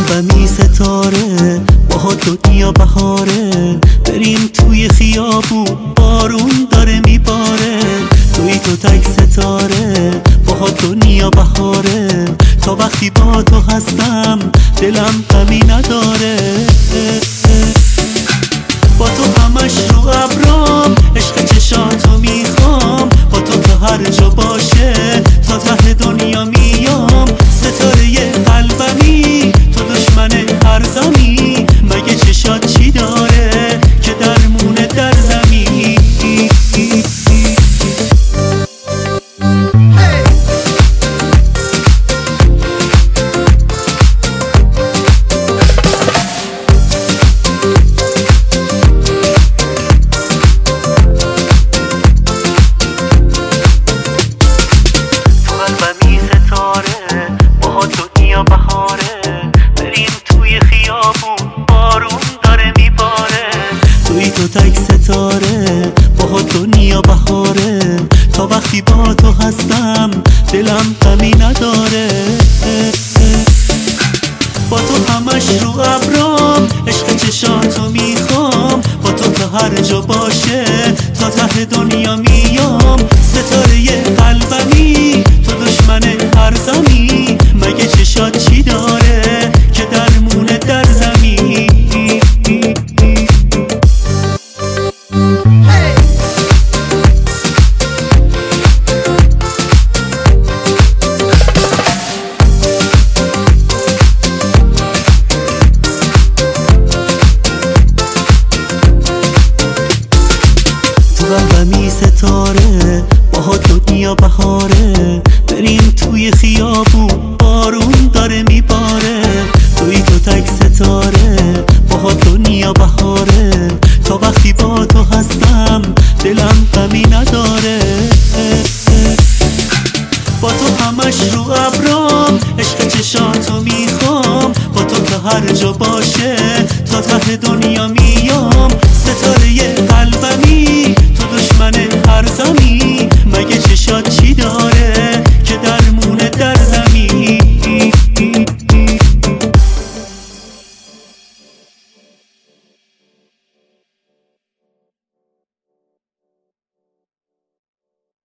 قلبمی ستاره باهات دنیا بهاره، بریم توی خیابون بارون داره میباره، توی تو تک ستاره باهات دنیا بهاره، تا وقتی با تو هستم دلم غمی نداره. با تو همش رو ابرام، عشق چشاتو میخوام، با تو تا هر جا باشه تا ته دنیا میام. ستاره قلبمی تو دشمن هر غمی، مگه چشات چی داره که درمونه در زمین. بهاره، بریم توی خیابون بارون داره میباره، توی تو تک ستاره باهات دنیا بهاره، تا وقتی با تو هستم دلم غمی نداره. با تو همش رو ابرام، عشق چشاتو میخوام، با تو تا هر جا باشه تا ته دنیا میام. ستاره قلبمی تو دشمن هر غمی، مگه چشات چی داره که درمونه در زمین. قلبمی ستاره باهات دنیا بهاره، بریم توی خیابون بارون داره میباره، توی تو تک ستاره باهات دنیا بهاره، تا وقتی با تو هستم دلم غمی نداره. با تو همش رو ابرام، عشق چشاتو میخوام، با تو تا هر جا باشه تا ته دنیا